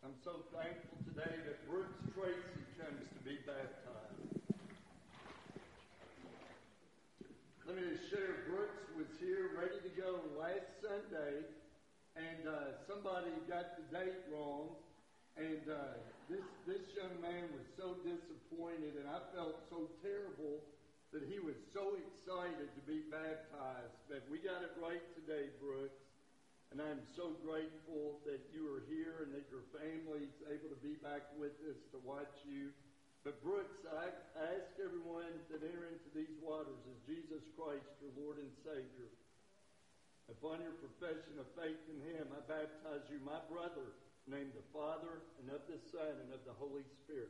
I'm so thankful today that Brooks Tracy comes to be baptized. Let me just share, Brooks was here ready to go last Sunday, and somebody got the date wrong, and this young man was so disappointed, and I felt so terrible that he was so excited to be baptized. But we got it right today, Brooks. And I'm so grateful that you are here and that your family is able to be back with us to watch you. But Brooks, I ask everyone that enter into these waters as Jesus Christ, your Lord and Savior. Upon your profession of faith in Him, I baptize you, my brother, named the Father and of the Son and of the Holy Spirit.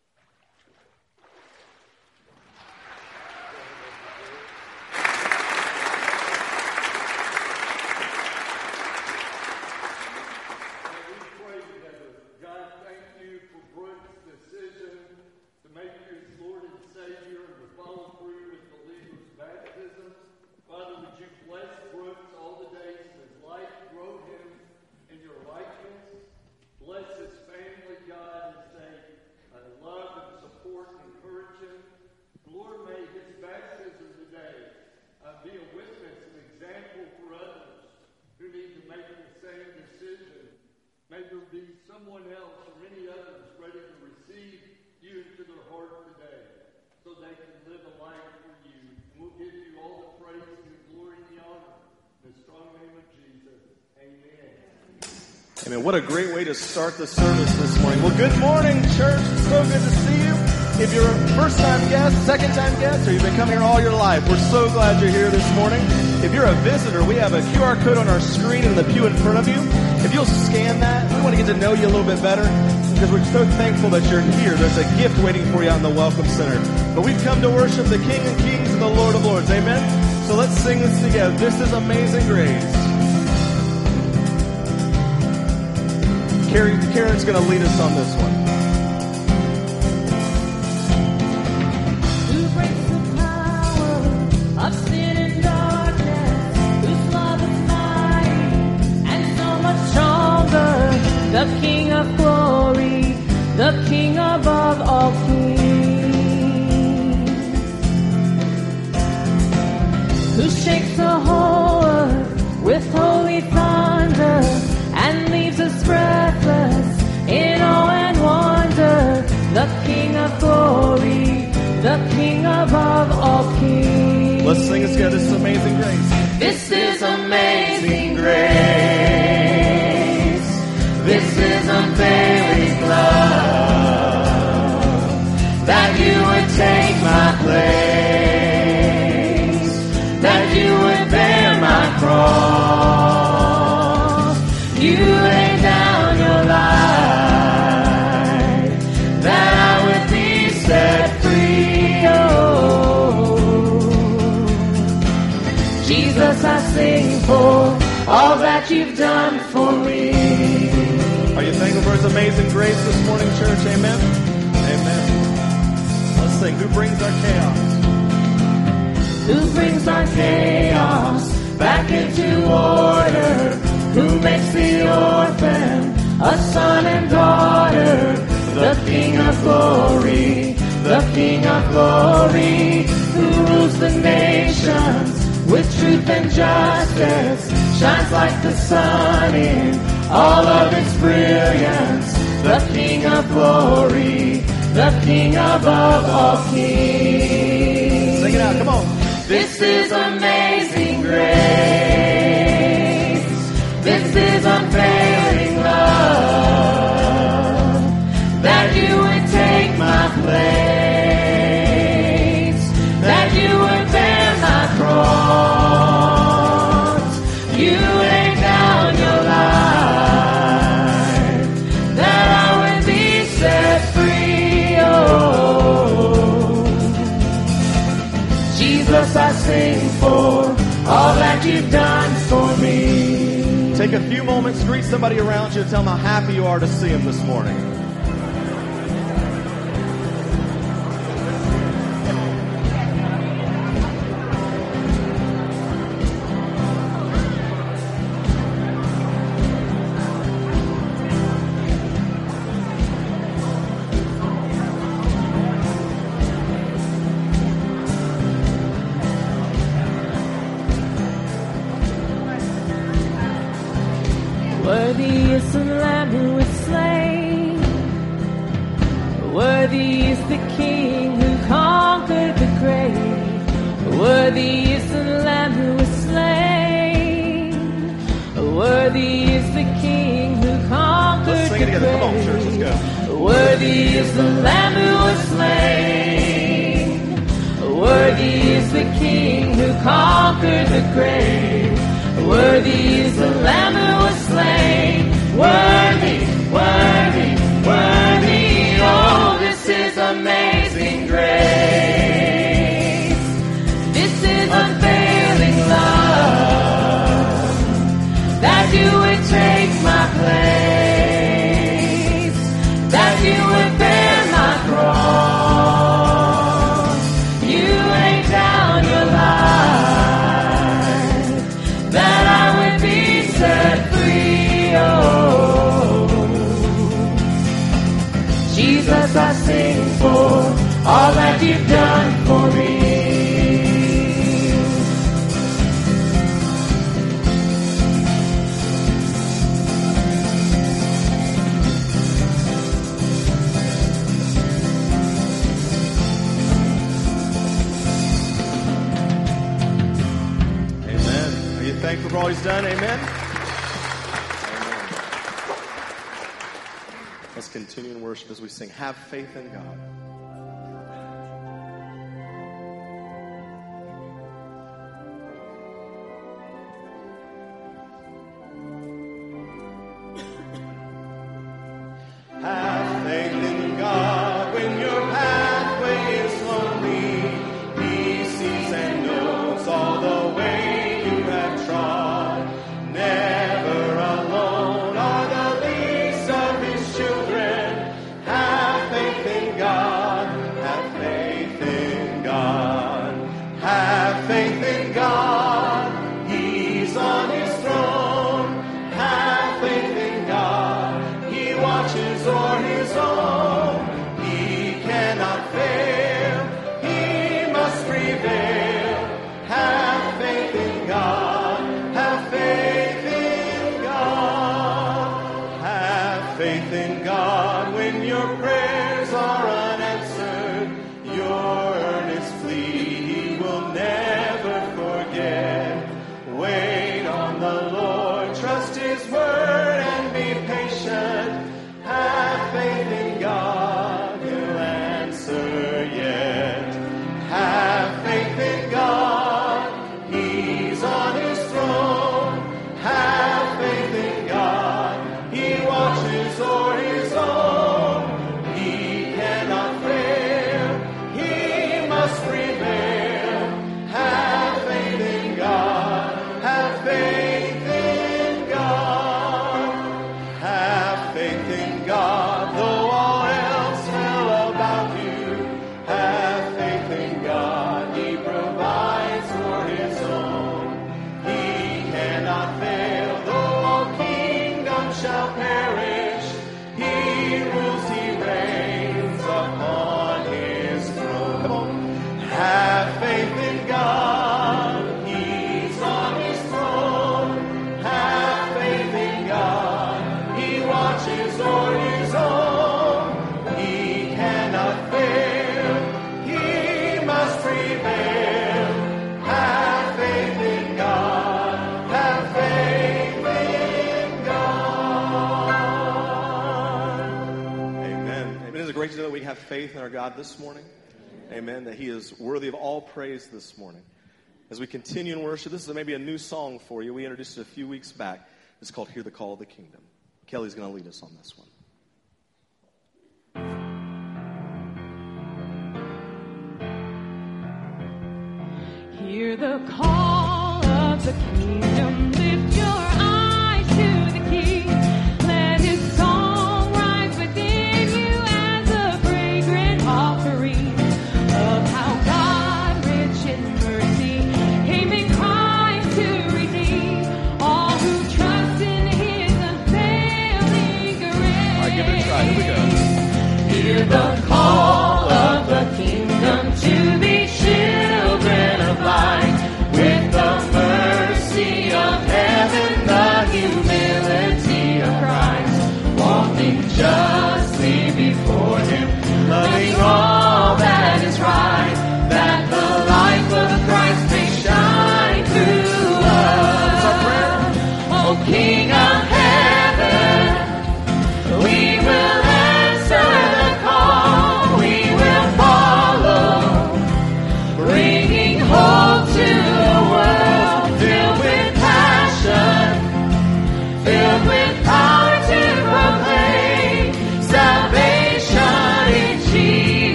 Someone else or many others ready to receive you into their heart today so they can live a life for you. And we'll give you all the praise and the glory and the honor. In the strong name of Jesus. Amen. Amen. What a great way to start the service this morning. Well, good morning, church. It's so good to see you. If you're a first-time guest, second-time guest, or you've been coming here all your life, we're so glad you're here this morning. If you're a visitor, we have a QR code on our screen in the pew in front of you. If you'll scan that, we want to get to know you a little bit better because we're so thankful that you're here. There's a gift waiting for you out in the Welcome Center. But we've come to worship the King of Kings and the Lord of Lords. Amen? So let's sing this together. This is Amazing Grace. Karen's going to lead us on this one. Who breaks the power of sin and darkness, whose love is mighty and so much stronger, the King of glory, the King above all kings, who shakes the whole earth with holy thunder and leaves us breathless in awe and wonder, the King of glory, the King above all kings. Let's sing this together. This is Amazing Grace. This is amazing grace. This is unfailing love, that you would take my place, that you would bear my cross. You lay down your life, that I would be set free. Oh, Jesus, I sing for all that you've done for me. Are you thankful for His amazing grace this morning, church? Amen? Amen. Let's sing. Who brings our chaos? Who brings our chaos back into order? Who makes the orphan a son and daughter? The King of glory, the King of glory, who rules the nations with truth and justice, shines like the sun in all of its brilliance. The King of glory, the King above all kings. Sing it out, come on. This is amazing grace. This is unfailing love, that you would take my place, that you would bear my cross. You lay down your life, that I would be set free. Oh, Jesus, I sing for all that you've done for me. Take a few moments, greet somebody around you, and tell them how happy you are to see them this morning. Worthy is the Lamb who was slain. Worthy is the King who conquered the grave. Worthy is the Lamb who was slain. Worthy is the King who conquered the grave. Come on, church, let's go. Worthy is the Lamb who was slain. Worthy is the King who conquered the grave. Worthy is the Lamb who was slain. Worthy, worthy, worthy. Oh, this is amazing grace. This is unfailing love, that you would take my place, that you would bear my cross. You laid down your life, that I would be set free. Oh, Jesus, I sing for all that you've done for me. Amen. Are you thankful for all He's done? Amen. Let's continue in worship as we sing, Have Faith in God. Have faith in God when your pathway is lonely. He sees and knows all the way you have trod. Never alone are the least of His children. Have faith in God. Have faith in God. Have faith in God. He's on His throne. Have faith in God. He watches o'er His own. He cannot fail. He must prevail. Have faith in God. Have faith in God. Have faith in God when your prayers are unanswered. Your earnest plea He will never forget. Wait on the Lord. Trust His word and be patient. Have faith in God. He'll answer yet. Have faith in God. He's on His throne. Have faith in God. He watches o'er His own. He cannot fail. He must prevail. Have faith in God. Have faith in God. Have faith in God. Though all else fell about you, have faith in God. He provides for His own. He cannot fail. Though all kingdoms shall perish, He rules, He reigns upon His throne. Come on. Have faith in God. He's on His throne. Have faith in God. He watches o'er His own. He cannot fail. He must prevail. Have faith in God. Have faith in God. Amen. Amen. Isn't it great to know that we have faith in our God this morning? Amen. That He is worthy of all praise this morning. As we continue in worship, this is maybe a new song for you. We introduced it a few weeks back. It's called Hear the Call of the Kingdom. Kelly's going to lead us on this one. Hear the call of the kingdom. Lift your eyes to the King. Let His song rise within you as a fragrant offering of how God, rich in mercy, came in Christ to redeem all who trust in His unfailing grace. All right, give it a try. Here we go. Hear the call of the kingdom to be children of light, with the mercy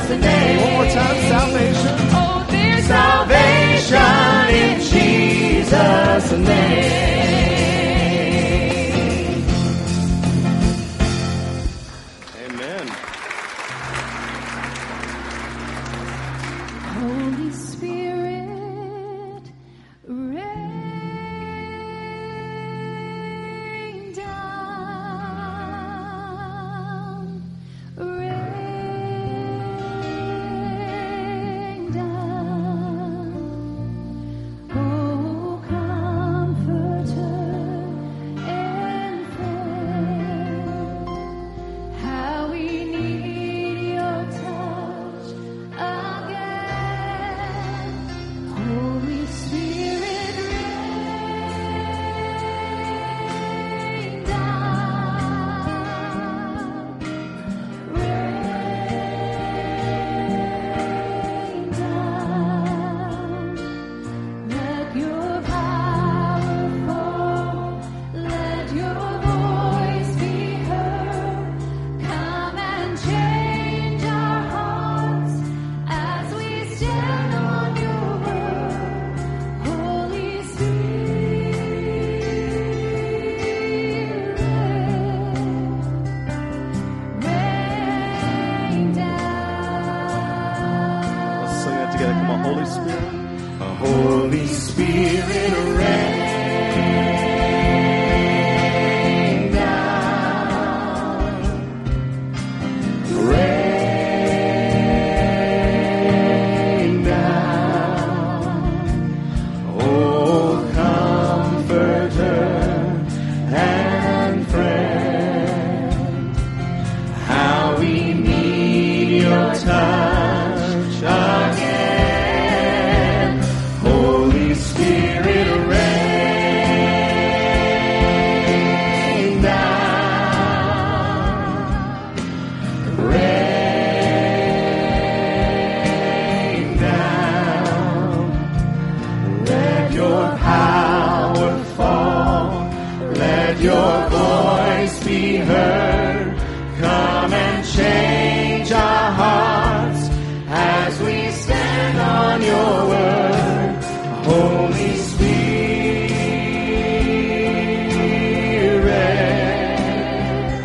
Jesus' name. One more time, salvation. Oh, there's salvation in Jesus' name. Amen. Holy Spirit, rain down, rain down. Oh, Comforter and friend, how we need your touch again. Holy Spirit, rain down, rain down. Let your power fall, let your voice be heard. Come and change our hearts as we stand on your word. Holy Spirit, rain down. Let's sing that together. Come on, Holy Spirit. Holy Spirit, rain down, rain down. Oh, Comforter and friend, how we need your touch again. Holy Spirit, rain down, rain down. Let your power fall, let your voice be heard. Come and change our hearts as we stand on your word. Holy Spirit,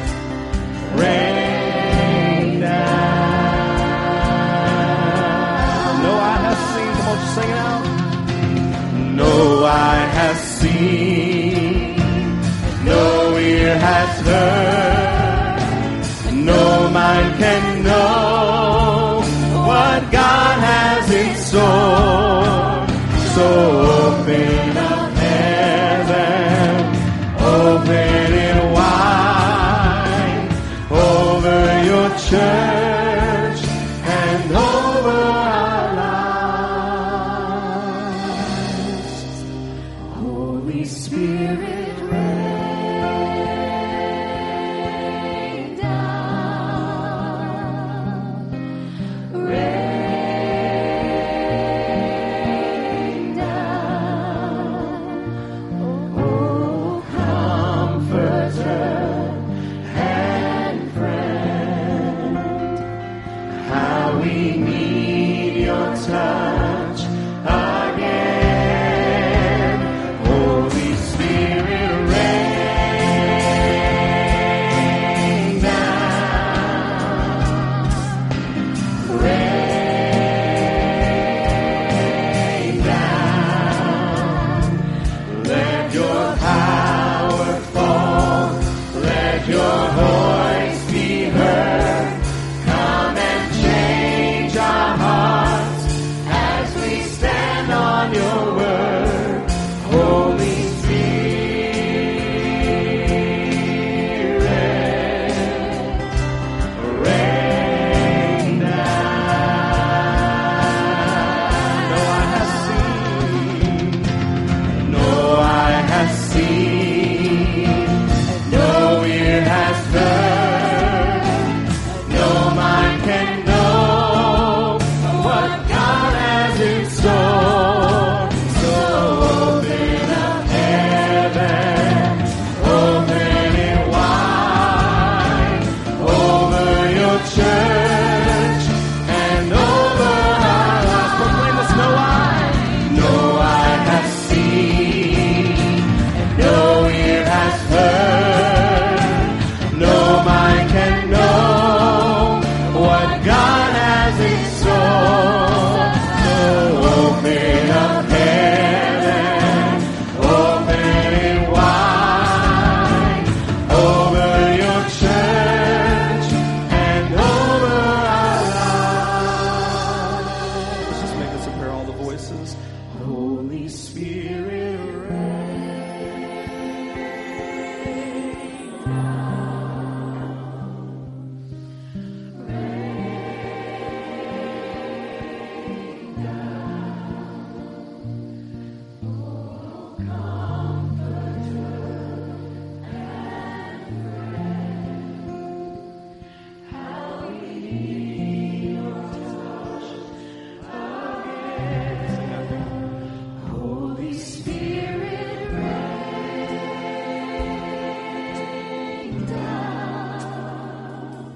rain down. No eye has seen. Come on, just sing it out. No eye has seen, no ear has heard, no mind can know what God has in store. So open up heaven, open it wide over your church and over our lives. Holy Spirit, rain down, rain down. Oh, Comforter and friend, how we need your touch again. Holy Spirit, rain down, rain down. Let your power fall, let your voice be heard. Come and change our hearts God has in store. Open up heaven, open it wide over your church and over our lives. Let's just make this a prayer, all the voices. Holy Spirit, Holy Spirit, rain down,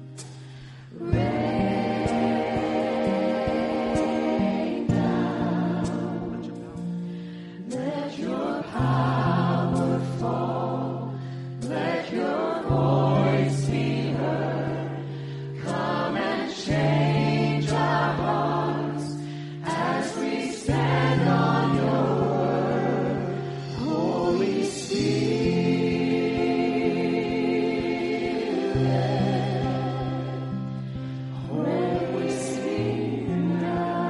rain down. Let your power fall, let your voice be heard. Come and change our hearts as we stand on your word. Holy Spirit, Holy Spirit.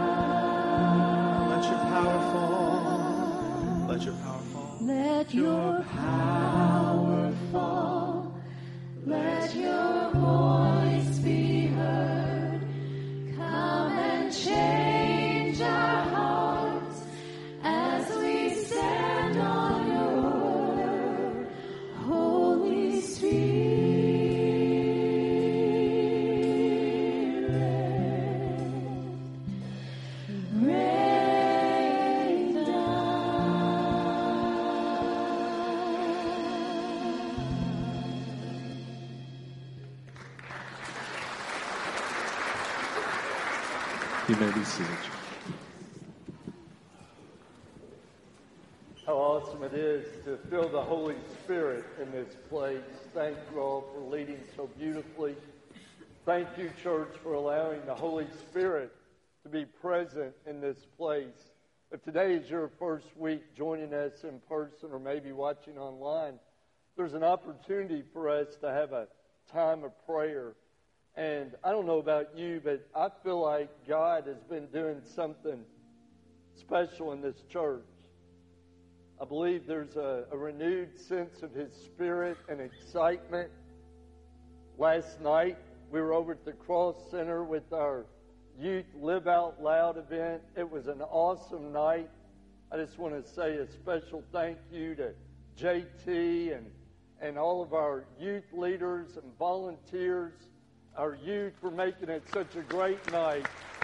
Let your power fall. Let your power fall. Let your power fall. Let your voice be heard. Come and change our hearts as we stand on your word. Holy Spirit, rain You may be seated. How awesome it is to feel the Holy Spirit in this place. Thank you all for leading so beautifully. Thank you, church, for allowing the Holy Spirit to be present in this place. If today is your first week joining us in person or maybe watching online, there's an opportunity for us to have a time of prayer. And I don't know about you, but I feel like God has been doing something special in this church. I believe there's a renewed sense of His Spirit and excitement. Last night, we were over at the Cross Center with our Youth Live Out Loud event. It was an awesome night. I just want to say a special thank you to JT and all of our youth leaders and volunteers, our youth, for making it such a great night.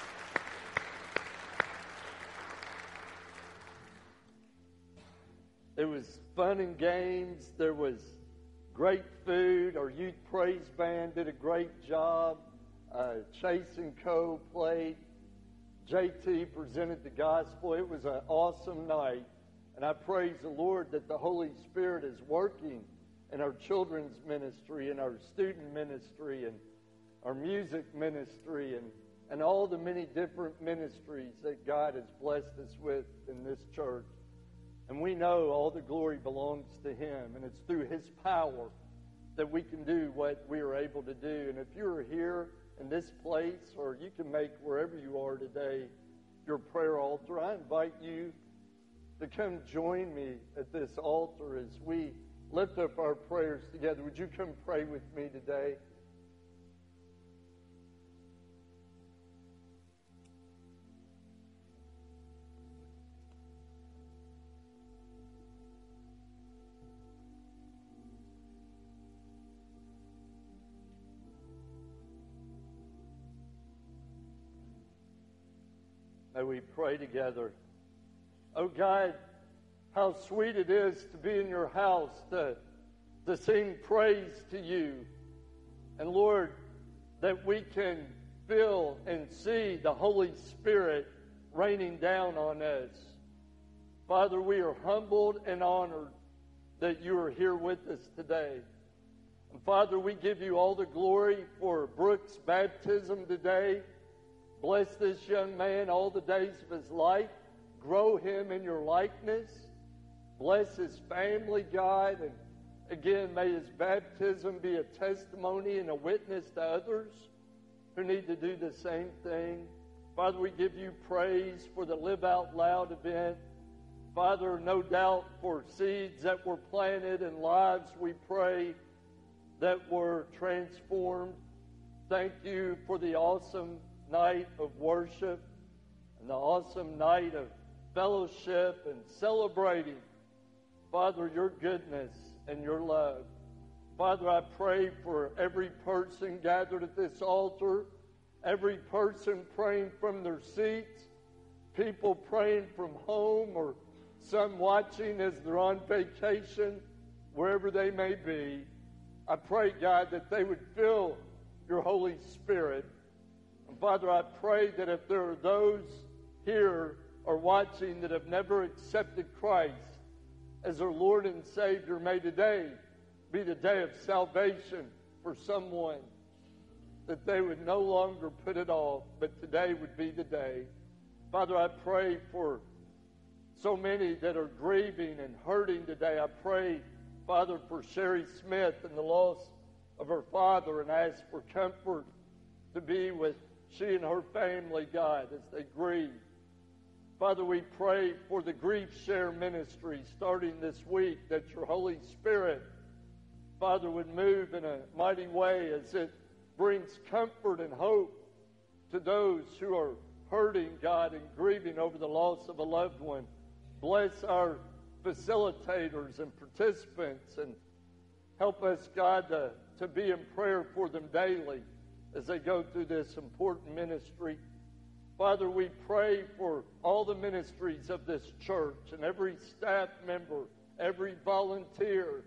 It was fun and games. There was great food. Our youth praise band did a great job. Chase and Co. played. JT presented the gospel. It was an awesome night. And I praise the Lord that the Holy Spirit is working in our children's ministry, and our student ministry, and our music ministry, and all the many different ministries that God has blessed us with in this church. And we know all the glory belongs to Him, and it's through His power that we can do what we are able to do. And if you're here in this place, or you can make wherever you are today your prayer altar, I invite you to come join me at this altar as we lift up our prayers together. Would you come pray with me today? May we pray together. Oh God, how sweet it is to be in your house, to sing praise to you. And Lord, that we can feel and see the Holy Spirit raining down on us. Father, we are humbled and honored that you are here with us today. And Father, we give you all the glory for Brooks' baptism today. Bless this young man all the days of his life. Grow him in your likeness. Bless his family, God. And again, may his baptism be a testimony and a witness to others who need to do the same thing. Father, we give you praise for the Live Out Loud event. Father, no doubt for seeds that were planted and lives we pray that were transformed. Thank you for the awesome night of worship and the awesome night of fellowship and celebrating, Father, your goodness and your love. Father, I pray for every person gathered at this altar, every person praying from their seats, people praying from home, or some watching as they're on vacation, wherever they may be. I pray, God, that they would feel your Holy Spirit. And Father, I pray that if there are those here or watching that have never accepted Christ as their Lord and Savior, may today be the day of salvation for someone, that they would no longer put it off, but today would be the day. Father, I pray for so many that are grieving and hurting today. I pray, Father, for Sherry Smith and the loss of her father, and ask for comfort to be with she and her family, God, as they grieve. Father, we pray for the Grief Share ministry starting this week, that your Holy Spirit, Father, would move in a mighty way as it brings comfort and hope to those who are hurting, God, and grieving over the loss of a loved one. Bless our facilitators and participants, and help us, God, to be in prayer for them daily as they go through this important ministry. Father, we pray for all the ministries of this church and every staff member, every volunteer.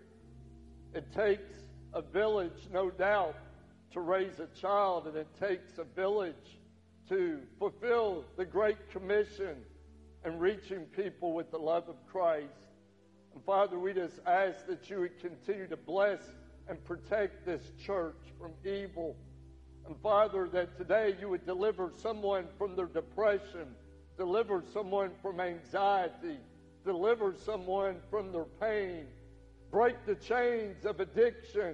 It takes a village, no doubt, to raise a child, and it takes a village to fulfill the Great Commission and reaching people with the love of Christ. And Father, we just ask that you would continue to bless and protect this church from evil. And Father, that today you would deliver someone from their depression, deliver someone from anxiety, deliver someone from their pain, break the chains of addiction,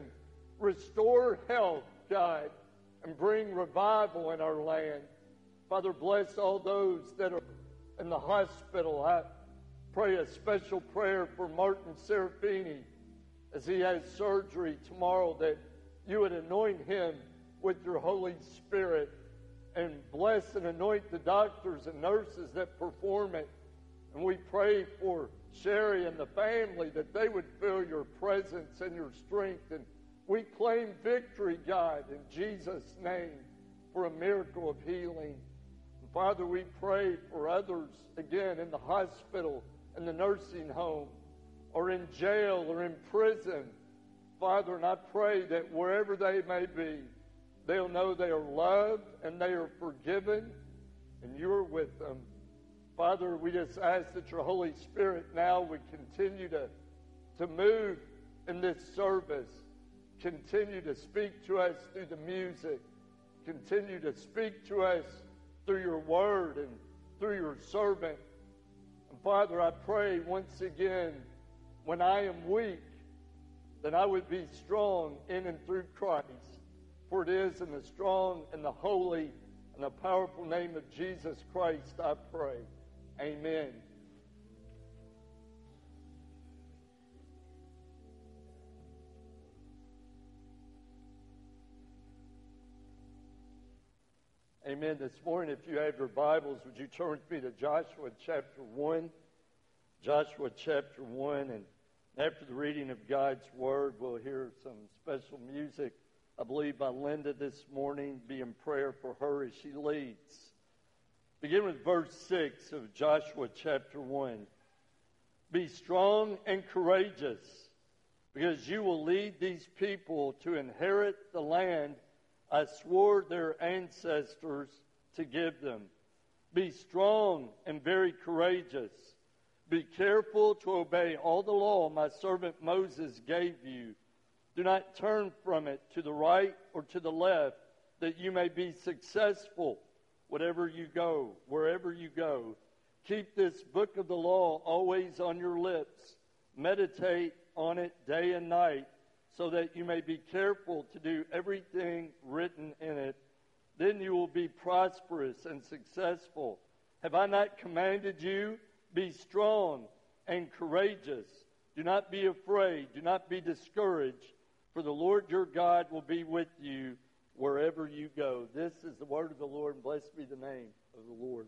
restore health, God, and bring revival in our land. Father, bless all those that are in the hospital. I pray a special prayer for Martin Serafini as he has surgery tomorrow, that you would anoint him with your Holy Spirit and bless and anoint the doctors and nurses that perform it. And we pray for Sherry and the family, that they would feel your presence and your strength. And we claim victory, God, in Jesus' name, for a miracle of healing. And Father, we pray for others, again, in the hospital, in the nursing home, or in jail, or in prison. Father, and I pray that wherever they may be, they'll know they are loved and they are forgiven, and you're with them. Father, we just ask that your Holy Spirit now would continue to move in this service. Continue to speak to us through the music. Continue to speak to us through your word and through your servant. And Father, I pray once again, when I am weak, that I would be strong in and through Christ. For it is in the strong and the holy and the powerful name of Jesus Christ I pray. Amen. Amen. This morning, if you have your Bibles, would you turn with me to Joshua chapter 1? Joshua chapter 1. And after the reading of God's Word, we'll hear some special music, I believe, by Linda this morning. Be in prayer for her as she leads. Begin with verse 6 of Joshua chapter 1. Be strong and courageous, because you will lead these people to inherit the land I swore their ancestors to give them. Be strong and very courageous. Be careful to obey all the law my servant Moses gave you. Do not turn from it to the right or to the left, that you may be successful wherever you go. Keep this book of the law always on your lips. Meditate on it day and night, so that you may be careful to do everything written in it. Then you will be prosperous and successful. Have I not commanded you? Be strong and courageous. Do not be afraid. Do not be discouraged. For the Lord your God will be with you wherever you go. This is the word of the Lord, and blessed be the name of the Lord.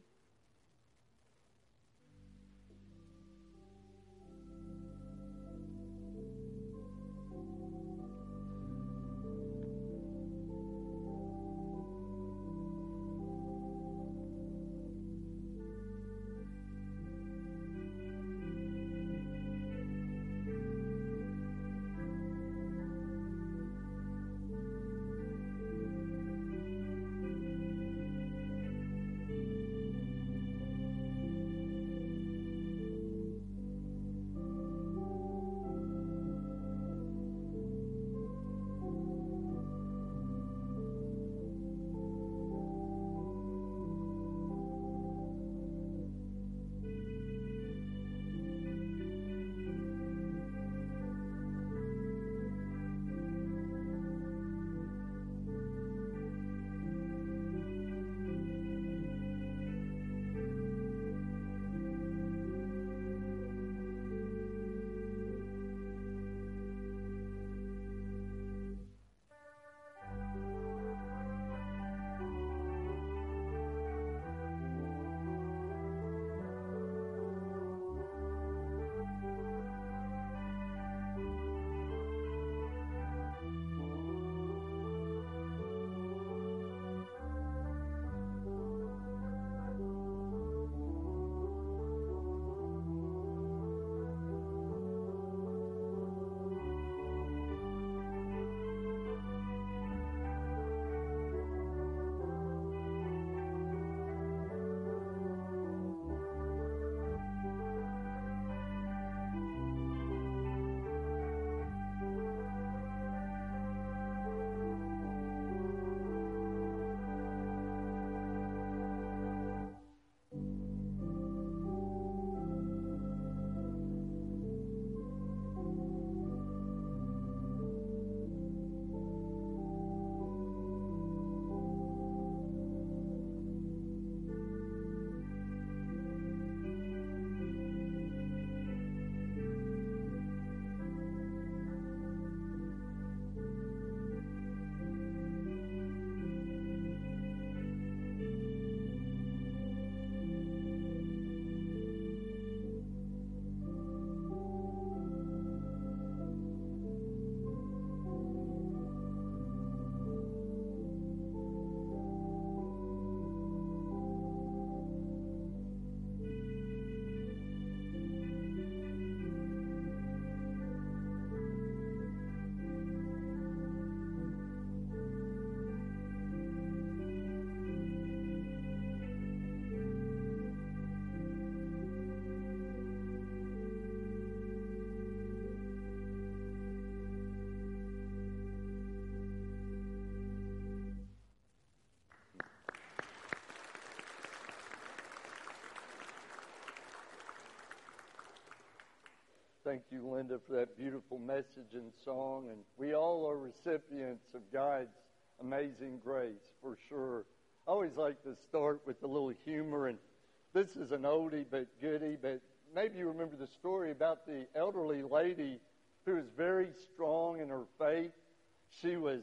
Thank you, Linda, for that beautiful message and song. And we all are recipients of God's amazing grace, for sure. I always like to start with a little humor. And this is an oldie but goodie, but maybe you remember the story about the elderly lady who was very strong in her faith. She was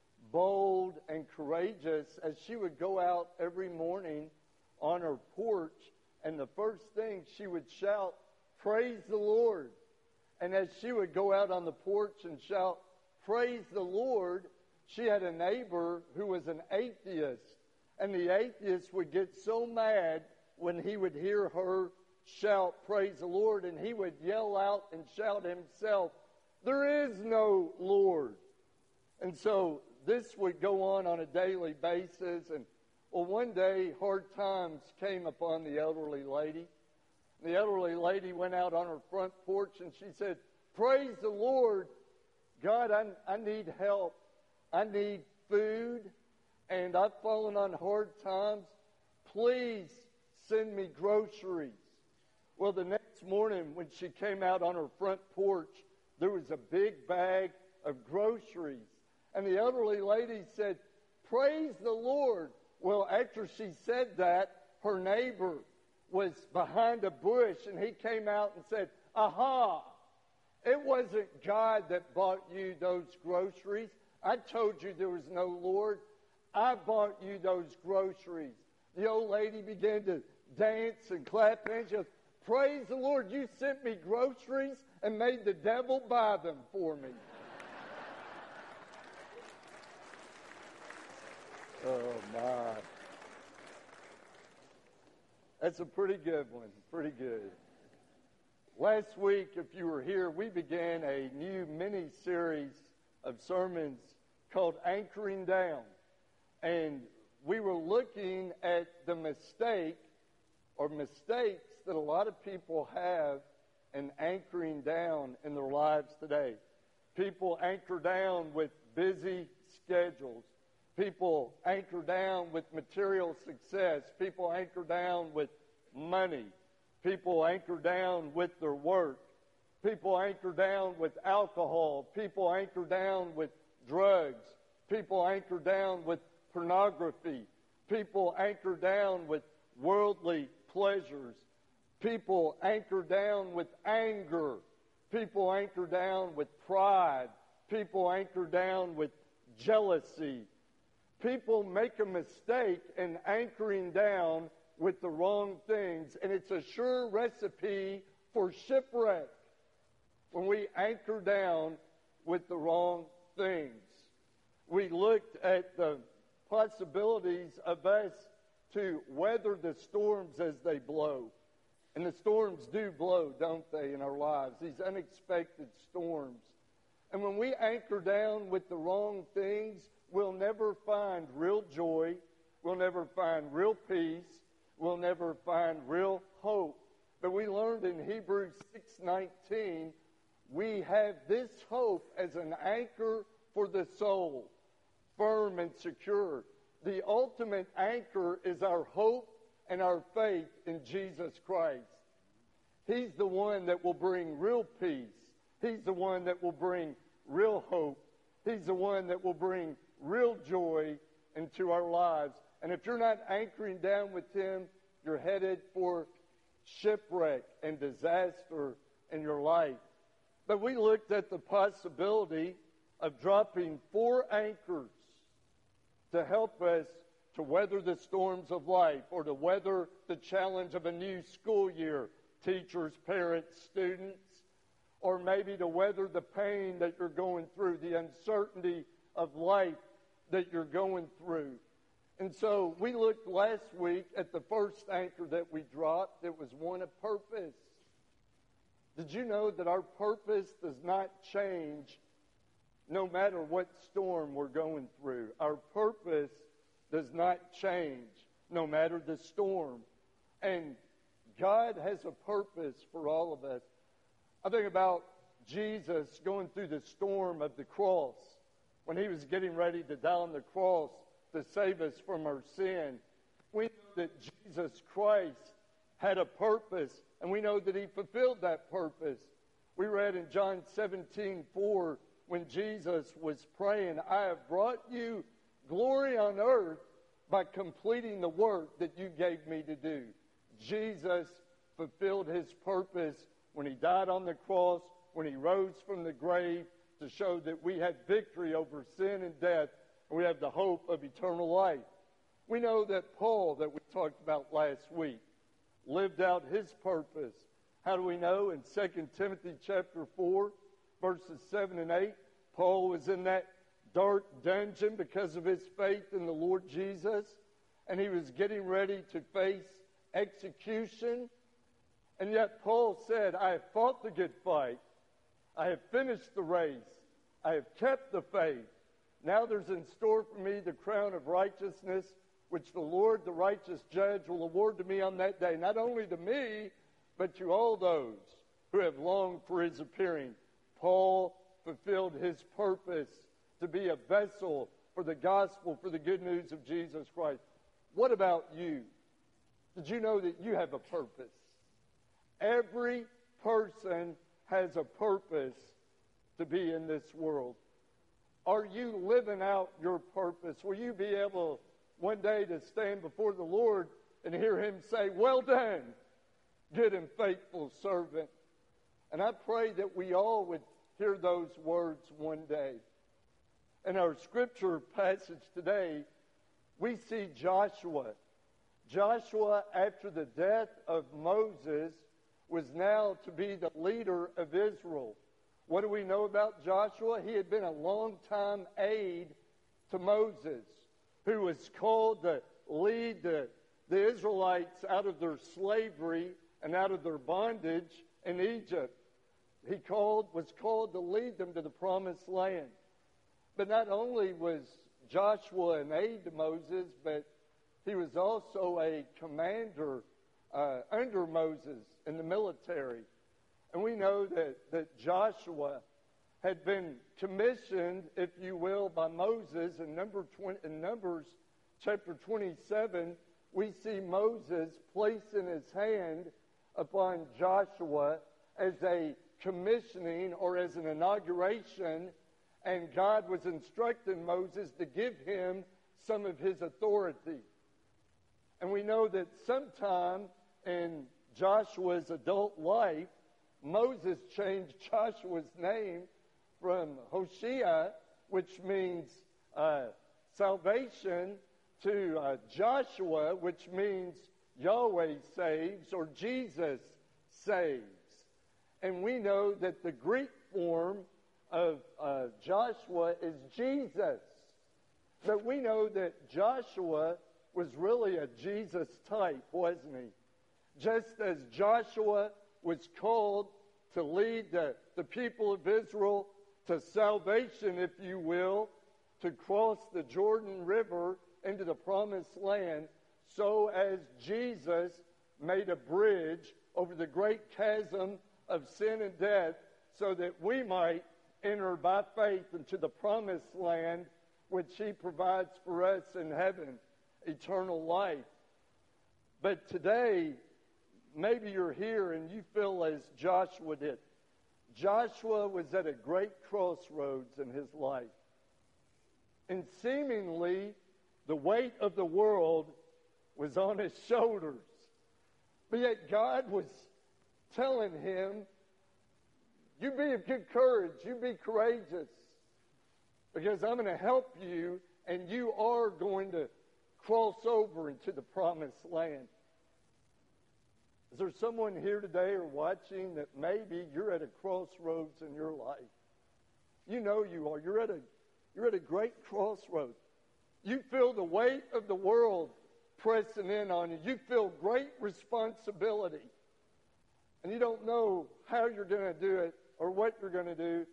bold and courageous as she would go out every morning on her porch, and the first thing she would shout, "Praise the Lord." And as she would go out on the porch and shout, "Praise the Lord," she had a neighbor who was an atheist. And the atheist would get so mad when he would hear her shout, "Praise the Lord," and he would yell out and shout himself, "There is no Lord." And so this would go on a daily basis. And well, one day hard times came upon the elderly lady. The elderly lady went out on her front porch and she said, "Praise the Lord. God, I need help. I need food, and I've fallen on hard times. Please send me groceries. Well, the next morning when she came out on her front porch, there was a big bag of groceries. And the elderly lady said, "Praise the Lord." Well, after she said that, her neighbor was behind a bush, and he came out and said, "Aha! It wasn't God that bought you those groceries. I told you there was no Lord. I bought you those groceries." The old lady began to dance and clap hands. She goes, "Praise the Lord, you sent me groceries and made the devil buy them for me." Oh, my. That's a pretty good one. Pretty good. Last week, if you were here, we began a new mini-series of sermons called Anchoring Down. And we were looking at the mistake or mistakes that a lot of people have in anchoring down in their lives today. People anchor down with busy schedules. People anchor down with material success. People anchor down with money. People anchor down with their work. People anchor down with alcohol. People anchor down with drugs. People anchor down with pornography. People anchor down with worldly pleasures. People anchor down with anger. People anchor down with pride. People anchor down with jealousy. People make a mistake in anchoring down with the wrong things, and it's a sure recipe for shipwreck when we anchor down with the wrong things. We looked at the possibilities of us to weather the storms as they blow. And the storms do blow, don't they, in our lives, these unexpected storms. And when we anchor down with the wrong things, we'll never find real joy. We'll never find real peace. We'll never find real hope. But we learned in Hebrews 6:19, we have this hope as an anchor for the soul, firm and secure. The ultimate anchor is our hope and our faith in Jesus Christ. He's the one that will bring real peace. He's the one that will bring real hope. He's the one that will bring real joy into our lives. And if you're not anchoring down with Him, you're headed for shipwreck and disaster in your life. But we looked at the possibility of dropping 4 anchors to help us to weather the storms of life or to weather the challenge of a new school year, teachers, parents, students, or maybe to weather the pain that you're going through, the uncertainty of life that you're going through. And so we looked last week at the first anchor that we dropped. It was one of purpose. Did you know that our purpose does not change no matter what storm we're going through? Our purpose does not change no matter the storm. And God has a purpose for all of us. I think about Jesus going through the storm of the cross when He was getting ready to die on the cross to save us from our sin. We know that Jesus Christ had a purpose, and we know that He fulfilled that purpose. We read in John 17:4 when Jesus was praying, "I have brought you glory on earth by completing the work that you gave me to do." Jesus fulfilled His purpose when He died on the cross, when He rose from the grave to show that we had victory over sin and death, and we have the hope of eternal life. We know that Paul, that we talked about last week, lived out his purpose. How do we know? In 2 Timothy chapter 4, verses 7 and 8, Paul was in that dark dungeon because of his faith in the Lord Jesus, and he was getting ready to face execution. And yet Paul said, "I have fought the good fight. I have finished the race. I have kept the faith. Now there's in store for me the crown of righteousness, which the Lord, the righteous judge, will award to me on that day." Not only to me, but to all those who have longed for His appearing. Paul fulfilled his purpose to be a vessel for the gospel, for the good news of Jesus Christ. What about you? Did you know that you have a purpose? Every person has a purpose to be in this world. Are you living out your purpose? Will you be able one day to stand before the Lord and hear him say, "Well done, good and faithful servant"? And I pray that we all would hear those words one day. In our scripture passage today, we see Joshua. Joshua, after the death of Moses, was now to be the leader of Israel. What do we know about Joshua? He had been a long-time aide to Moses, who was called to lead the Israelites out of their slavery and out of their bondage in Egypt. He was called to lead them to the promised land. But not only was Joshua an aide to Moses, but he was also a commander under Moses in the military. And we know that Joshua had been commissioned, if you will, by Moses. In Numbers chapter 27, we see Moses placing his hand upon Joshua as a commissioning or as an inauguration, and God was instructing Moses to give him some of his authority. And we know that sometime in Joshua's adult life, Moses changed Joshua's name from Hoshea, which means salvation, to Joshua, which means Yahweh saves or Jesus saves. And we know that the Greek form of Joshua is Jesus. But we know that Joshua was really a Jesus type, wasn't he? Just as Joshua was called to lead the people of Israel to salvation, if you will, to cross the Jordan River into the promised land, so as Jesus made a bridge over the great chasm of sin and death so that we might enter by faith into the promised land which he provides for us in heaven, eternal life. But today, maybe you're here and you feel as Joshua did. Joshua was at a great crossroads in his life. And seemingly, the weight of the world was on his shoulders. But yet God was telling him, you be of good courage, you be courageous, because I'm going to help you, and you are going to cross over into the promised land. Is there someone here today or watching that maybe you're at a crossroads in your life? You know you are. You're at a great crossroads. You feel the weight of the world pressing in on you. You feel great responsibility. And you don't know how you're going to do it or what you're going to do.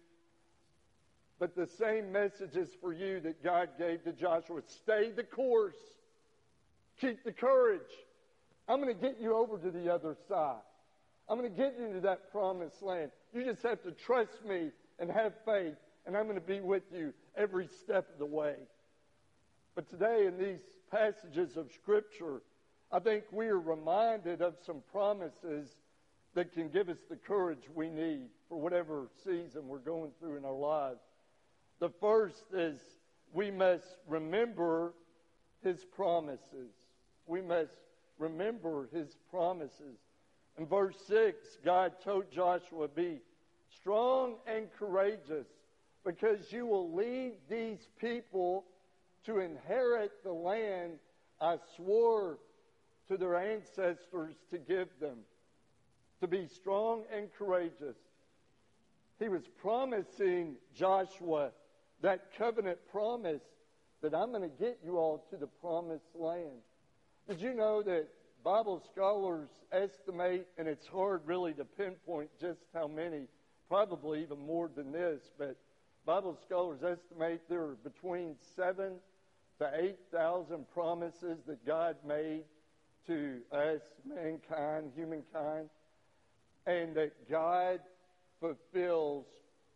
But the same message is for you that God gave to Joshua. Stay the course. Keep the courage. I'm going to get you over to the other side. I'm going to get you to that promised land. You just have to trust me and have faith, and I'm going to be with you every step of the way. But today in these passages of Scripture, I think we are reminded of some promises that can give us the courage we need for whatever season we're going through in our lives. The first is we must remember his promises. We must remember his promises. In verse 6, God told Joshua, be strong and courageous, because you will lead these people to inherit the land I swore to their ancestors to give them. To be strong and courageous. He was promising Joshua that covenant promise that I'm going to get you all to the promised land. Did you know that Bible scholars estimate, and it's hard really to pinpoint just how many, probably even more than this, but Bible scholars estimate there are between 7,000 to 8,000 promises that God made to us, mankind, humankind, and that God fulfills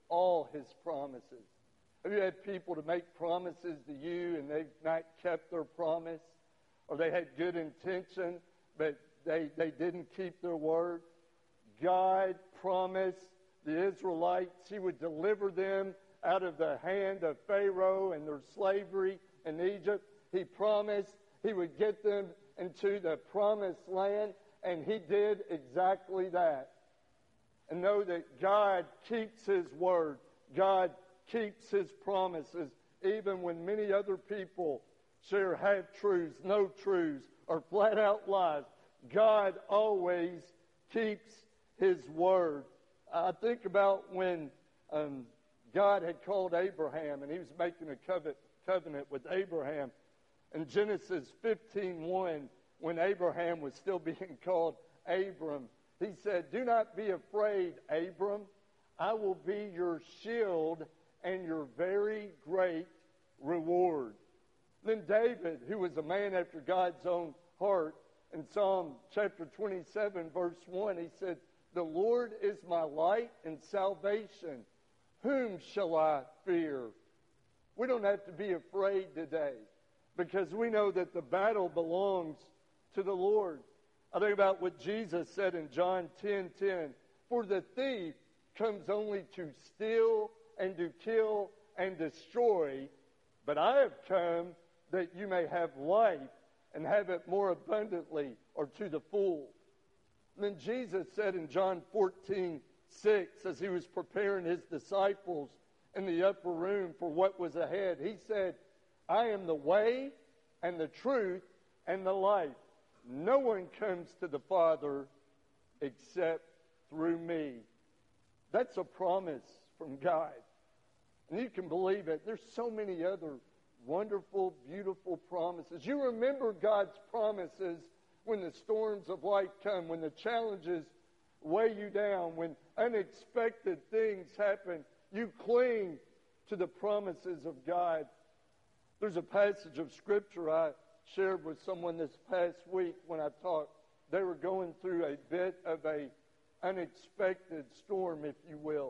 all His promises. Have you had people to make promises to you and they've not kept their promise? Or they had good intention, but they didn't keep their word? God promised the Israelites He would deliver them out of the hand of Pharaoh and their slavery in Egypt. He promised He would get them into the promised land, and He did exactly that. And know that God keeps His word. God keeps His promises, even when many other people share half-truths, no truths, or flat-out lies. God always keeps His word. I think about when God had called Abraham, and He was making a covenant with Abraham. In Genesis 15:1, when Abraham was still being called Abram, He said, "Do not be afraid, Abram. I will be your shield and your very great reward." Then David, who was a man after God's own heart, in Psalm chapter 27, verse 1, he said, "The Lord is my light and salvation. Whom shall I fear?" We don't have to be afraid today because we know that the battle belongs to the Lord. I think about what Jesus said in John 10:10, "For the thief comes only to steal and to kill and destroy, but I have come that you may have life and have it more abundantly," or to the full. And then Jesus said in John 14:6, as He was preparing His disciples in the upper room for what was ahead, He said, "I am the way and the truth and the life. No one comes to the Father except through me." That's a promise from God. And you can believe it. There's so many other wonderful, beautiful promises. You remember God's promises when the storms of life come, when the challenges weigh you down, when unexpected things happen. You cling to the promises of God. There's a passage of Scripture I shared with someone this past week when I talked. They were going through a bit of a unexpected storm, if you will.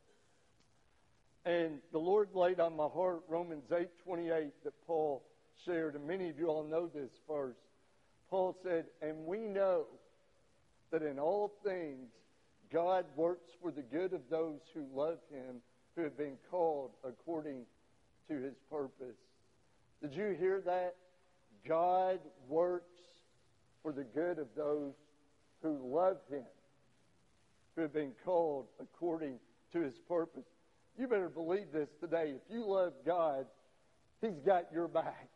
And the Lord laid on my heart Romans 8:28 that Paul shared, and many of you all know this verse. Paul said, "And we know that in all things God works for the good of those who love Him, who have been called according to His purpose." Did you hear that? God works for the good of those who love Him, who have been called according to His purpose. You better believe this today. If you love God, He's got your back.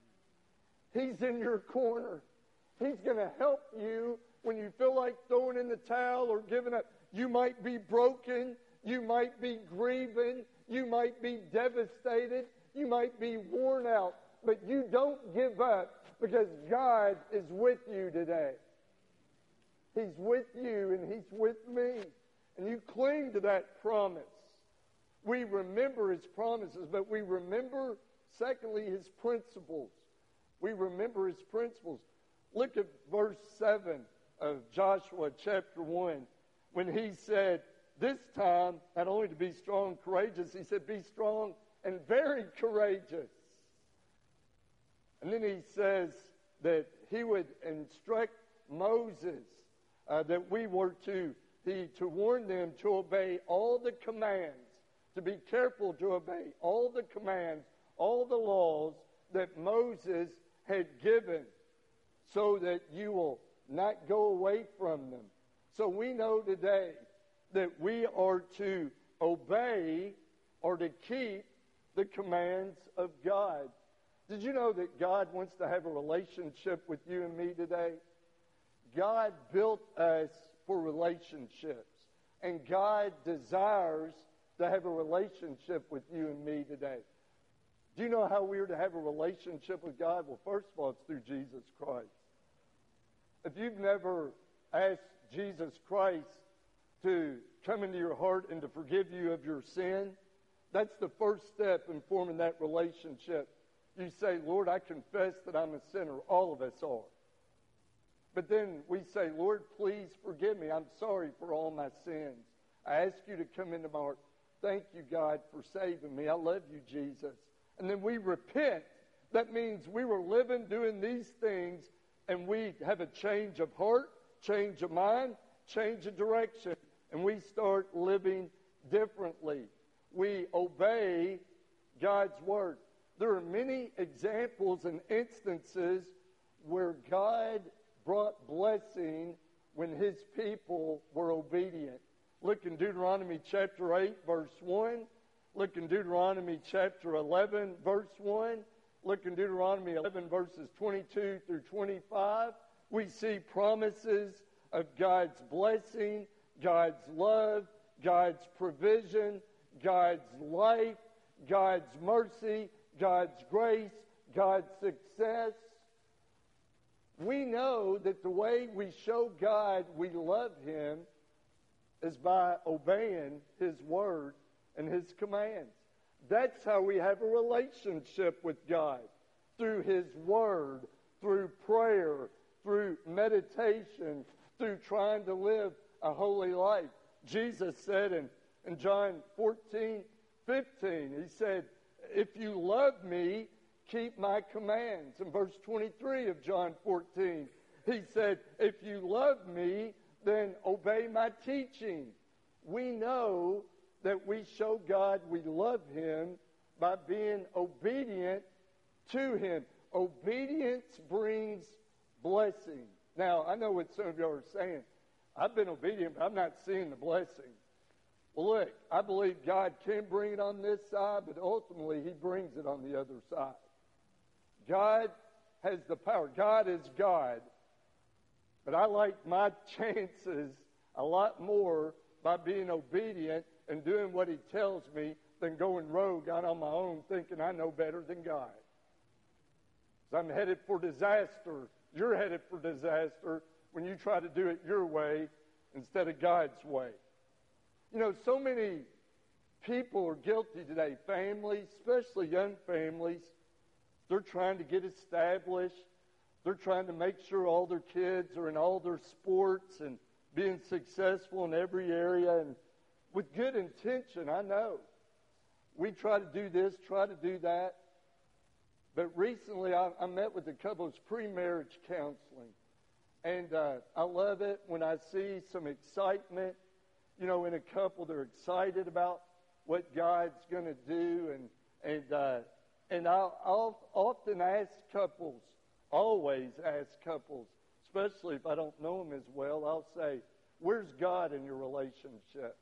He's in your corner. He's going to help you when you feel like throwing in the towel or giving up. You might be broken. You might be grieving. You might be devastated. You might be worn out. But you don't give up because God is with you today. He's with you and He's with me. And you cling to that promise. We remember His promises, but we remember, secondly, His principles. We remember His principles. Look at verse 7 of Joshua chapter 1 when He said, this time, not only to be strong and courageous, He said, be strong and very courageous. And then He says that He would instruct Moses that we were to warn them to obey all the commands, to be careful to obey all the commands, all the laws that Moses had given, so that you will not go away from them. So we know today that we are to obey or to keep the commands of God. Did you know that God wants to have a relationship with you and me today? God built us for relationships, and God desires to have a relationship with you and me today. Do you know how we are to have a relationship with God? Well, first of all, it's through Jesus Christ. If you've never asked Jesus Christ to come into your heart and to forgive you of your sin, that's the first step in forming that relationship. You say, Lord, I confess that I'm a sinner. All of us are. But then we say, Lord, please forgive me. I'm sorry for all my sins. I ask you to come into my heart. Thank you, God, for saving me. I love you, Jesus. And then we repent. That means we were living, doing these things, and we have a change of heart, change of mind, change of direction, and we start living differently. We obey God's word. There are many examples and instances where God brought blessing when his people were obedient. Look in Deuteronomy chapter 8, verse 1. Look in Deuteronomy chapter 11, verse 1. Look in Deuteronomy 11, verses 22 through 25. We see promises of God's blessing, God's love, God's provision, God's life, God's mercy, God's grace, God's success. We know that the way we show God we love him is by obeying his word and his commands. That's how we have a relationship with God, through his word, through prayer, through meditation, through trying to live a holy life. Jesus said in John 14:15, he said, if you love me, keep my commands. In verse 23 of John 14, he said, if you love me, then obey my teaching. We know that we show God we love him by being obedient to him. Obedience brings blessing. Now, I know what some of you are saying. I've been obedient, but I'm not seeing the blessing. Well, look, I believe God can bring it on this side, but ultimately he brings it on the other side. God has the power. God is God. But I like my chances a lot more by being obedient and doing what he tells me than going rogue out on my own thinking I know better than God. So I'm headed for disaster. You're headed for disaster when you try to do it your way instead of God's way. You know, so many people are guilty today, families, especially young families. They're trying to get established. They're trying to make sure all their kids are in all their sports and being successful in every area, and with good intention, I know. We try to do this, try to do that. But recently I met with a couple's pre-marriage counseling. And I love it when I see some excitement, you know, in a couple. They're excited about what God's going to do. And I'll often ask couples, always ask couples, especially if I don't know them as well, I'll say, where's God in your relationship?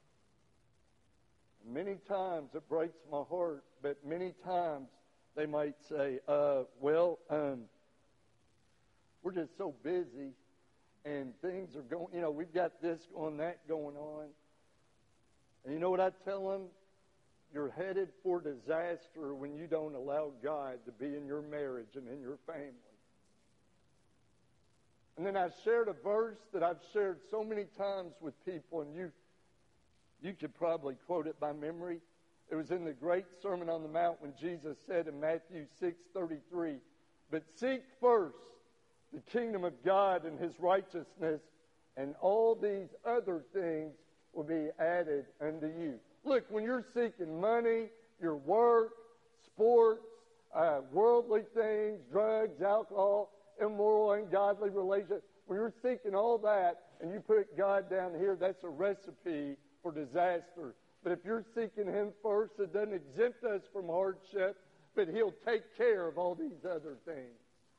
Many times it breaks my heart, but many times they might say, we're just so busy and things are going, you know, we've got this going, that going on. And you know what I tell them? You're headed for disaster when you don't allow God to be in your marriage and in your family. And then I shared a verse that I've shared so many times with people, and you could probably quote it by memory. It was in the great Sermon on the Mount when Jesus said in Matthew 6:33, but seek first the kingdom of God and his righteousness, and all these other things will be added unto you. Look, when you're seeking money, your work, sports, worldly things, drugs, alcohol, immoral, ungodly relations, when you're seeking all that and you put God down here, that's a recipe for disaster. But if you're seeking him first, it doesn't exempt us from hardship, but he'll take care of all these other things.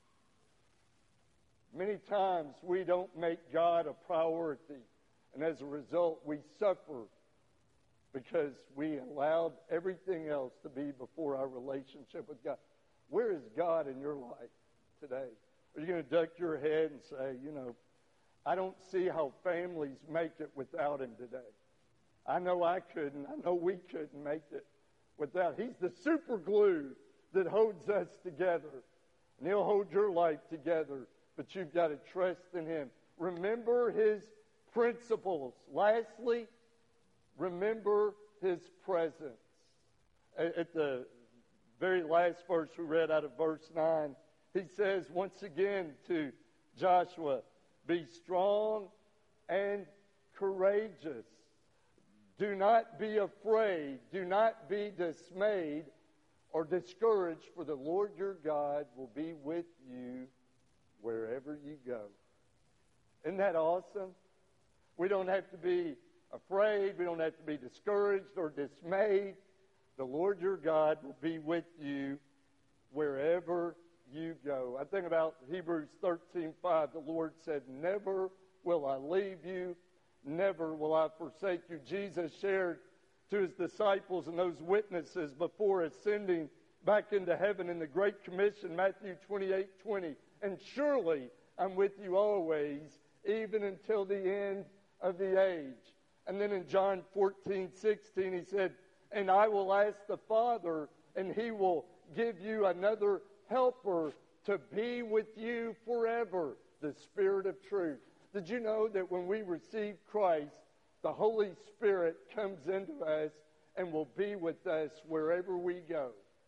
Many times we don't make God a priority, and as a result we suffer because we allowed everything else to be before our relationship with God. Where is God in your life today? Are you going to duck your head and say, you know, I don't see how families make it without him today. I know I couldn't. I know we couldn't make it without. He's the super glue that holds us together. And he'll hold your life together, but you've got to trust in him. Remember his principles. Lastly, remember his presence. At the very last verse we read out of verse 9, he says once again to Joshua, be strong and courageous. Do not be afraid. Do not be dismayed or discouraged, for the Lord your God will be with you wherever you go. Isn't that awesome? We don't have to be afraid. We don't have to be discouraged or dismayed. The Lord your God will be with you wherever you go. I think about Hebrews 13:5. The Lord said, never will I leave you. Never will I forsake you. Jesus shared to his disciples and those witnesses before ascending back into heaven in the Great Commission, Matthew 28:20. And surely I'm with you always, even until the end of the age. And then in John 14:16, he said, and I will ask the Father, and he will give you another helper to be with you forever, the Spirit of truth. Did you know that when we receive Christ, the Holy Spirit comes into us and will be with us wherever we go?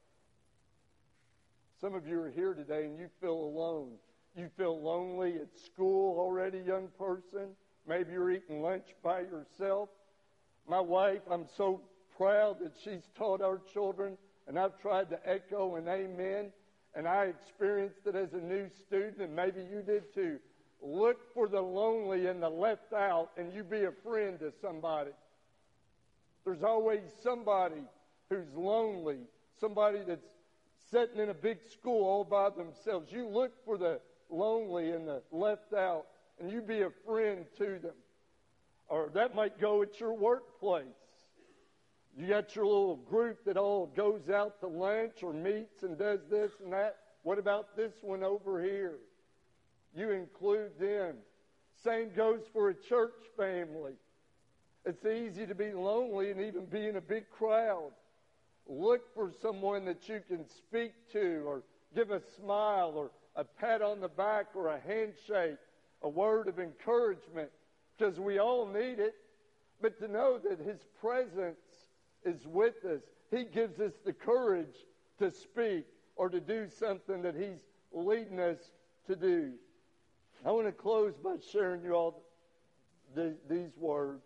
Some of you are here today and you feel alone. You feel lonely at school already, young person. Maybe you're eating lunch by yourself. My wife, I'm so proud that she's taught our children, and I've tried to echo an amen, and I experienced it as a new student, and maybe you did too. Look for the lonely and the left out, and you be a friend to somebody. There's always somebody who's lonely, somebody that's sitting in a big school all by themselves. You look for the lonely and the left out, and you be a friend to them. Or that might go at your workplace. You got your little group that all goes out to lunch or meets and does this and that. What about this one over here? You include them. Same goes for a church family. It's easy to be lonely and even be in a big crowd. Look for someone that you can speak to or give a smile or a pat on the back or a handshake, a word of encouragement, because we all need it. But to know that his presence is with us, he gives us the courage to speak or to do something that he's leading us to do. I want to close by sharing you all these words.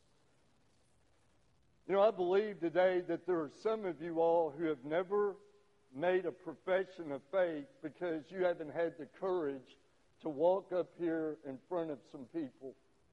You know, I believe today that there are some of you all who have never made a profession of faith because you haven't had the courage to walk up here in front of some people.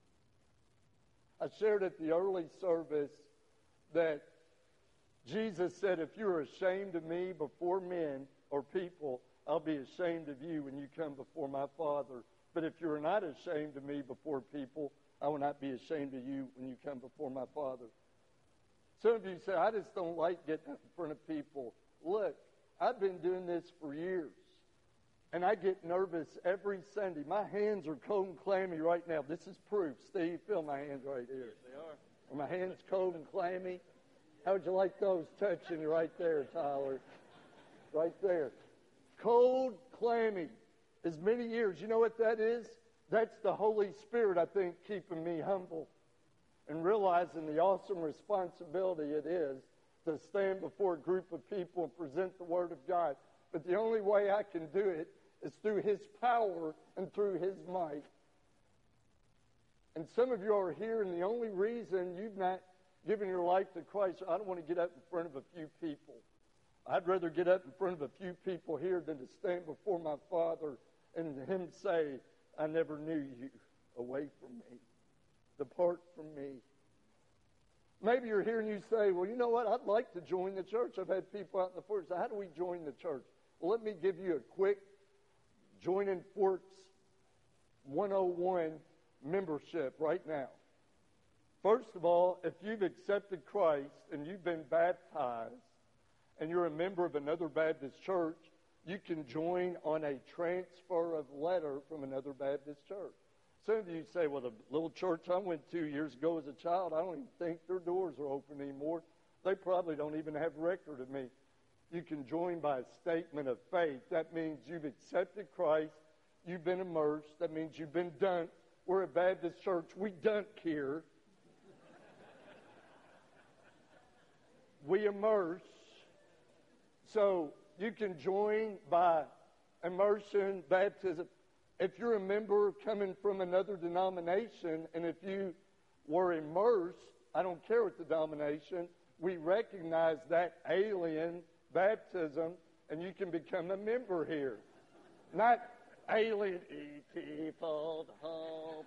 I shared at the early service that Jesus said, if you're ashamed of me before men or people, I'll be ashamed of you when you come before my Father. But if you're not ashamed of me before people, I will not be ashamed of you when you come before my Father. Some of you say, I just don't like getting up in front of people. Look, I've been doing this for years, and I get nervous every Sunday. My hands are cold and clammy right now. This is proof. Steve, feel my hands right here. They are. Are my hands cold and clammy? How would you like those touching you right there, Tyler? Right there. Cold, clammy. As many years. You know what that is? That's the Holy Spirit, I think, keeping me humble and realizing the awesome responsibility it is to stand before a group of people and present the Word of God. But the only way I can do it is through His power and through His might. And some of you are here, and the only reason you've not given your life to Christ, I don't want to get up in front of a few people. I'd rather get up in front of a few people here than to stand before my Father and Him say, I never knew you. Away from me. Depart from me. Maybe you're here and you say, well, you know what? I'd like to join the church. I've had people out in the forest say, how do we join the church? Well, let me give you a quick Joining Forks 101 membership right now. First of all, if you've accepted Christ and you've been baptized and you're a member of another Baptist church, you can join on a transfer of letter from another Baptist church. Some of you say, well, the little church I went to years ago as a child, I don't even think their doors are open anymore. They probably don't even have record of me. You can join by a statement of faith. That means you've accepted Christ. You've been immersed. That means you've been dunked. We're a Baptist church. We dunk here. We immerse. So you can join by immersion, baptism. If you're a member coming from another denomination, and if you were immersed I don't care what the denomination. We recognize that alien baptism, and you can become a member here. Not alien, E.T. fold home.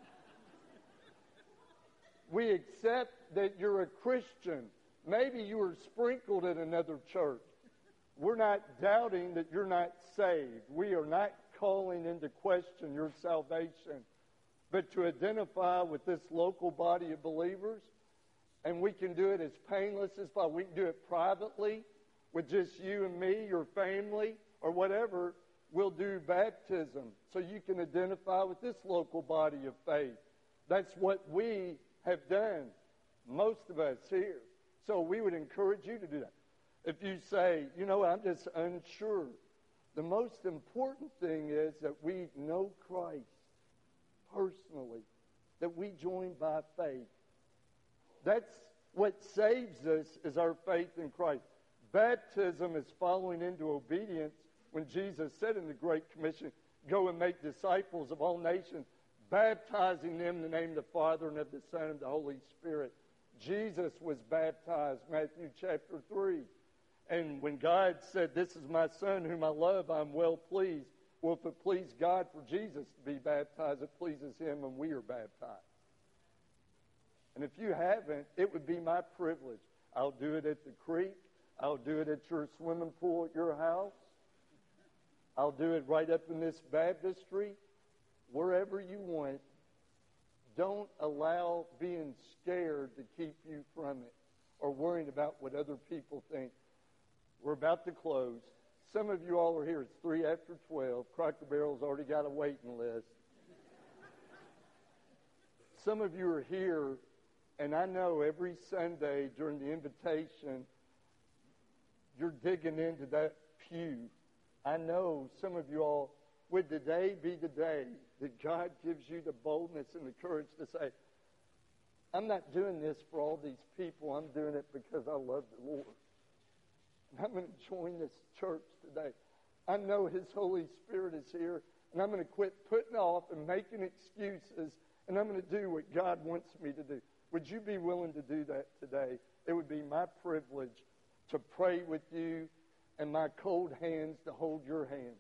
We accept that you're a Christian. Maybe you were sprinkled in another church. We're not doubting that you're not saved. We are not calling into question your salvation, but to identify with this local body of believers. And we can do it as painless as possible. We can do it privately with just you and me, your family, or whatever. We'll do baptism so you can identify with this local body of faith. That's what we have done, most of us here. So we would encourage you to do that. If you say, I'm just unsure, the most important thing is that we know Christ personally, that we join by faith. That's what saves us, is our faith in Christ. Baptism is following into obedience when Jesus said in the Great Commission, go and make disciples of all nations, baptizing them in the name of the Father and of the Son and of the Holy Spirit. Jesus was baptized, Matthew chapter 3. And when God said, this is my Son whom I love, I'm well pleased. Well, if it pleased God for Jesus to be baptized, it pleases him and we are baptized. And if you haven't, it would be my privilege. I'll do it at the creek. I'll do it at your swimming pool at your house. I'll do it right up in this baptistry, wherever you want. Don't allow being scared to keep you from it or worrying about what other people think. We're about to close. Some of you all are here. It's 3 after 12. Cracker Barrel's already got a waiting list. Some of you are here, and I know every Sunday during the invitation, you're digging into that pew. I know some of you all, would today be the day that God gives you the boldness and the courage to say, I'm not doing this for all these people. I'm doing it because I love the Lord. And I'm going to join this church today. I know His Holy Spirit is here, and I'm going to quit putting off and making excuses, and I'm going to do what God wants me to do. Would you be willing to do that today? It would be my privilege to pray with you and my cold hands to hold your hands.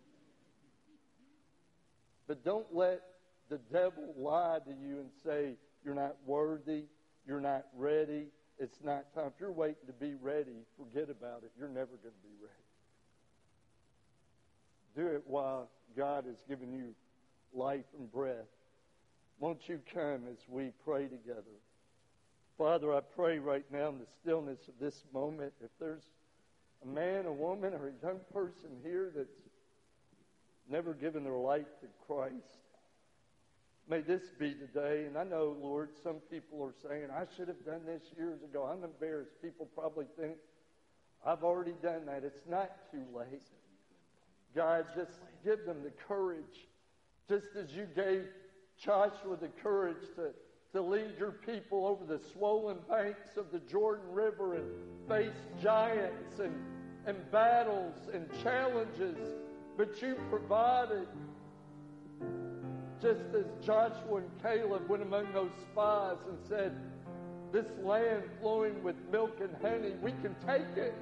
But don't let the devil lie to you and say you're not worthy, you're not ready, it's not time. If you're waiting to be ready, forget about it. You're never going to be ready. Do it while God has given you life and breath. Won't you come as we pray together? Father, I pray right now in the stillness of this moment, if there's a man, a woman, or a young person here that's never given their life to Christ, may this be the day. And I know, Lord, some people are saying, I should have done this years ago. I'm embarrassed. People probably think, I've already done that. It's not too late. God, just give them the courage. Just as you gave Joshua the courage to lead your people over the swollen banks of the Jordan River and face giants and battles and challenges. But you provided, just as Joshua and Caleb went among those spies and said, this land flowing with milk and honey, we can take it.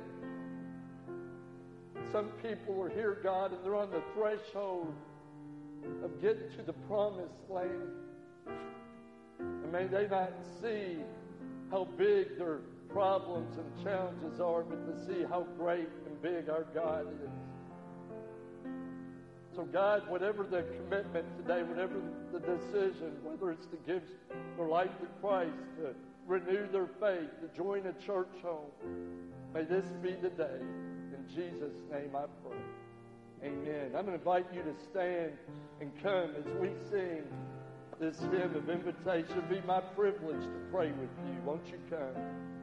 Some people are here, God, and they're on the threshold of getting to the promised land. And may they not see how big their problems and challenges are, but to see how great and big our God is. So God, whatever the commitment today, whatever the decision, whether it's to give their life to Christ, to renew their faith, to join a church home, may this be the day. In Jesus' name I pray. Amen. I'm going to invite you to stand and come as we sing this hymn of invitation. It'll be my privilege to pray with you. Won't you come?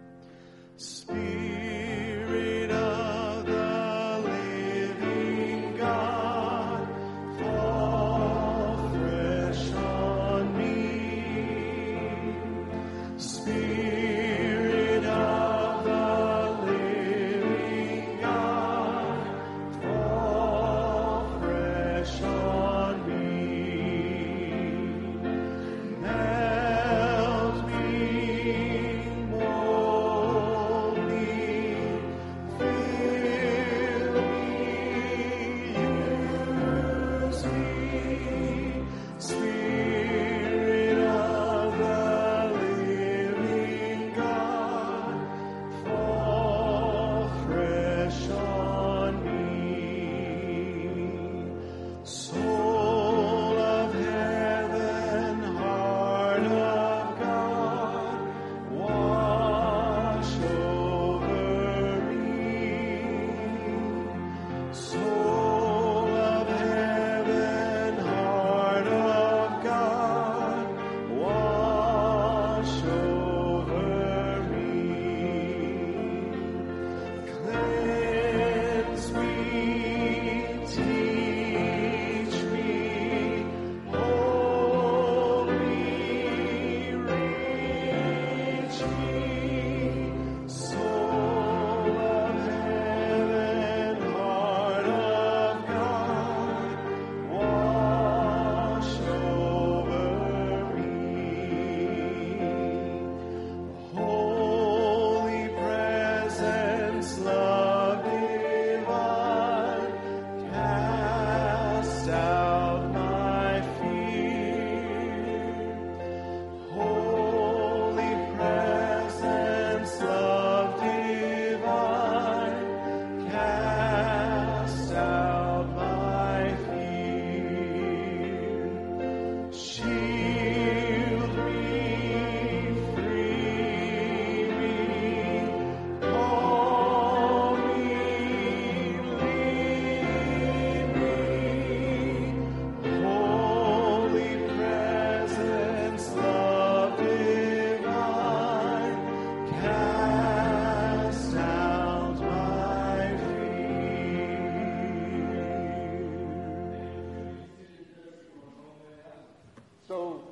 Spirit of the living God, fall fresh on me. Spirit of the living God, fall fresh on me. Melt me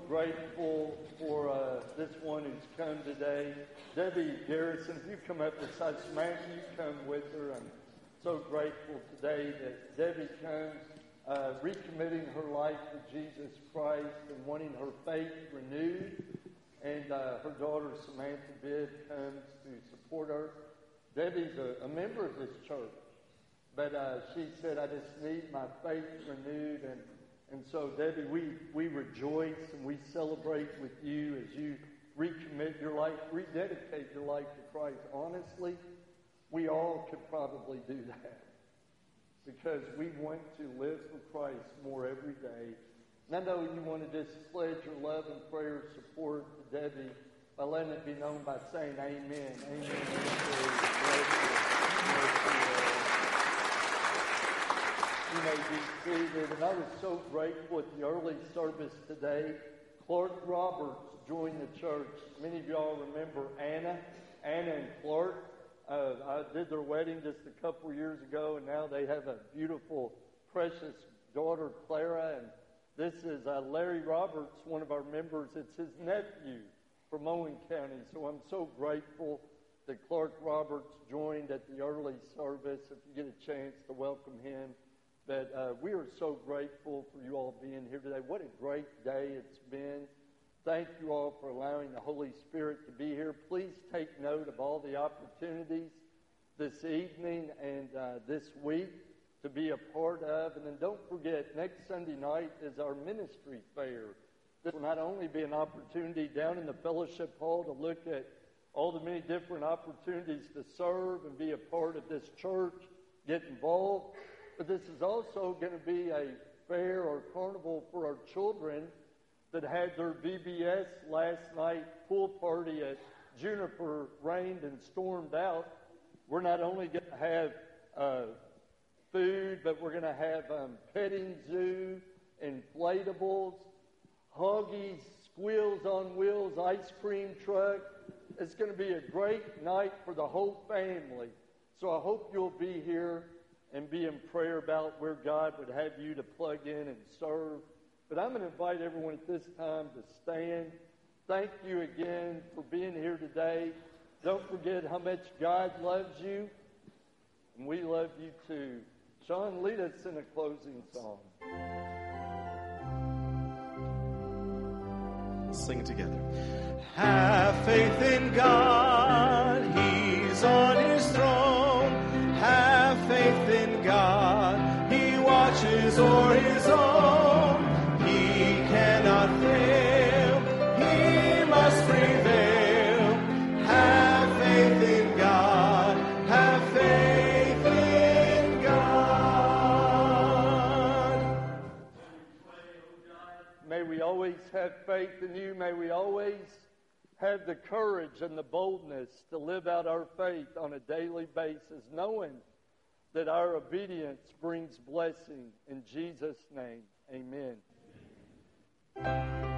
grateful for this one who's come today. Debbie Garrison, if you come up beside Samantha, you come with her. I'm so grateful today that Debbie comes, recommitting her life to Jesus Christ and wanting her faith renewed. And her daughter Samantha Bidd comes to support her. Debbie's a member of this church, but she said, I just need my faith renewed. And so, Debbie, we rejoice and we celebrate with you as you recommit your life, rededicate your life to Christ. Honestly, we all could probably do that because we want to live for Christ more every day. And I know you want to just pledge your love and prayer support to Debbie by letting it be known by saying amen. Amen. You may be seated. And I was so grateful at the early service today. Clark Roberts joined the church. Many of y'all remember Anna and Clark. I did their wedding just a couple of years ago, and now they have a beautiful, precious daughter, Clara. And this is Larry Roberts, one of our members. It's his nephew from Owen County. So I'm so grateful that Clark Roberts joined at the early service. If you get a chance to welcome him. But we are so grateful for you all being here today. What a great day it's been. Thank you all for allowing the Holy Spirit to be here. Please take note of all the opportunities this evening and this week to be a part of. And then don't forget, next Sunday night is our ministry fair. This will not only be an opportunity down in the fellowship hall to look at all the many different opportunities to serve and be a part of this church, get involved, but this is also going to be a fair or carnival for our children that had their VBS last night pool party at Juniper rained and stormed out. We're not only going to have food, but we're going to have petting zoo, inflatables, Huggies, Squeals on Wheels, ice cream truck. It's going to be a great night for the whole family. So I hope you'll be here and be in prayer about where God would have you to plug in and serve. But I'm going to invite everyone at this time to stand. Thank you again for being here today. Don't forget how much God loves you, and we love you too. Sean, lead us in a closing song. Sing it together. Have faith in God, He's on His throne. Have faith in God, He watches o'er His own. He cannot fail, He must prevail. Have faith in God, have faith in God. May we always have faith in you. May we always have the courage and the boldness to live out our faith on a daily basis, knowing that our obedience brings blessing. In Jesus' name, amen.